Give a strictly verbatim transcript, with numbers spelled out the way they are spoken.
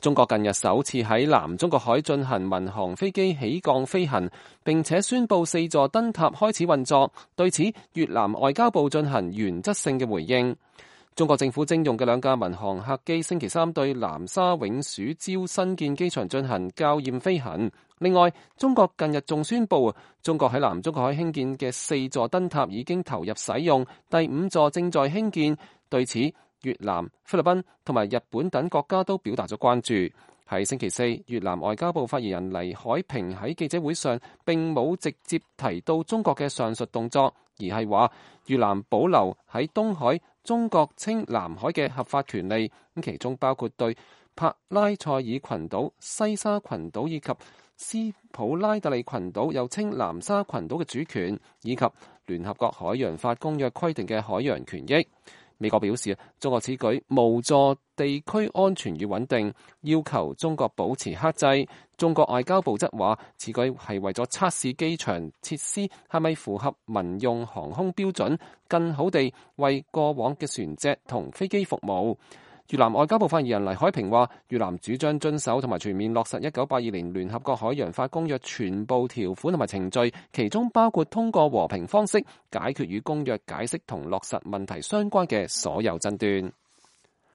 中國近日首次喺南中國海進行民航飛機起降飛行，並且宣布四座燈塔開始運作。對此，越南外交部進行原則性嘅回應。中國政府徵用嘅兩架民航客機星期三對南沙永暑礁新建機場進行校驗飛行。另外，中國近日仲宣布，中國喺南中國海興建嘅四座燈塔已經投入使用，第五座正在興建。對此，越南、菲律賓同埋日本等國家都表達咗關注。喺星期四，越南外交部發言人黎海平喺記者會上並冇直接提到中國嘅上述動作，而係話越南保留喺東海中國稱南海嘅合法權利，咁其中包括對帕拉塞爾群島、西沙群島以及斯普拉特利群島又稱南沙群島嘅主權，以及聯合國海洋法公約規定嘅海洋權益。美國表示，中國此舉無助地區安全與穩定，要求中國保持克制。中國外交部則話，此舉係為咗測試機場設施係咪符合民用航空標準，更好地為過往嘅船隻同飛機服務。越南外交部發言人黎海平話，越南主張遵守同埋全面落實一九八二年聯合國海洋法公約全部條款同埋程序，其中包括通過和平方式解決與公約解釋同落實問題相關嘅所有爭端。